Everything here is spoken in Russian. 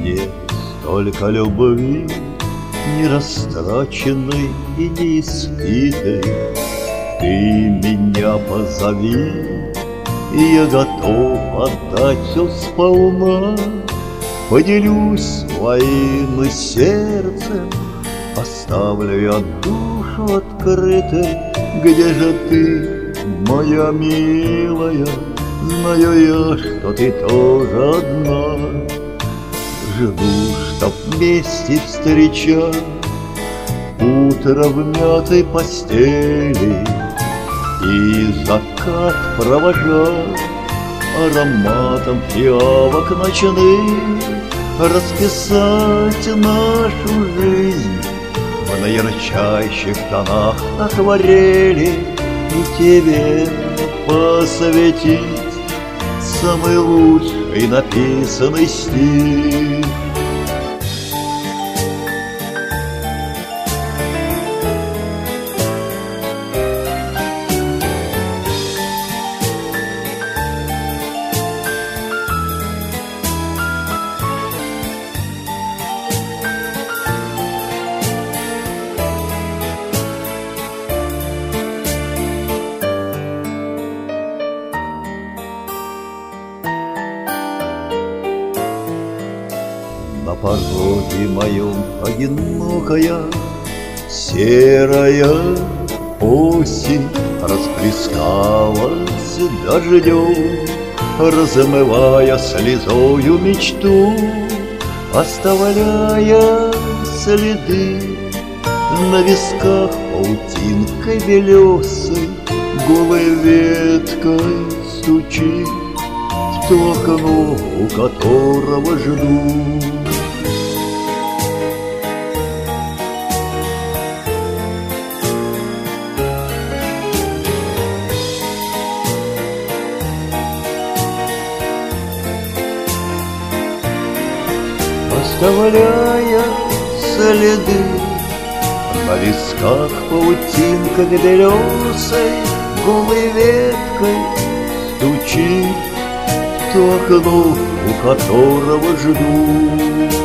мне столько любви, нерастраченной и неиспитой. Ты меня позови, и я готов отдать все сполна. Поделюсь своим сердцем, оставлю я душу открытой. Где же ты, моя милая? Знаю я, что ты тоже одна. Жду, чтоб вместе встречать утро в мятой постели и закат провожать ароматом фиалок ночных, расписать нашу жизнь в наярчайших тонах акварели и тебе посвятить самый лучший написанный стих. На пороге моем одинокая серая осень расплескалась дождем, размывая слезою мечту, оставляя следы на висках паутинкой белесой. Голой веткой стучит в то окно, у которого жду. Оставляя следы на висках паутинкой белесой, голой веткой стучит в то окно, у которого жду.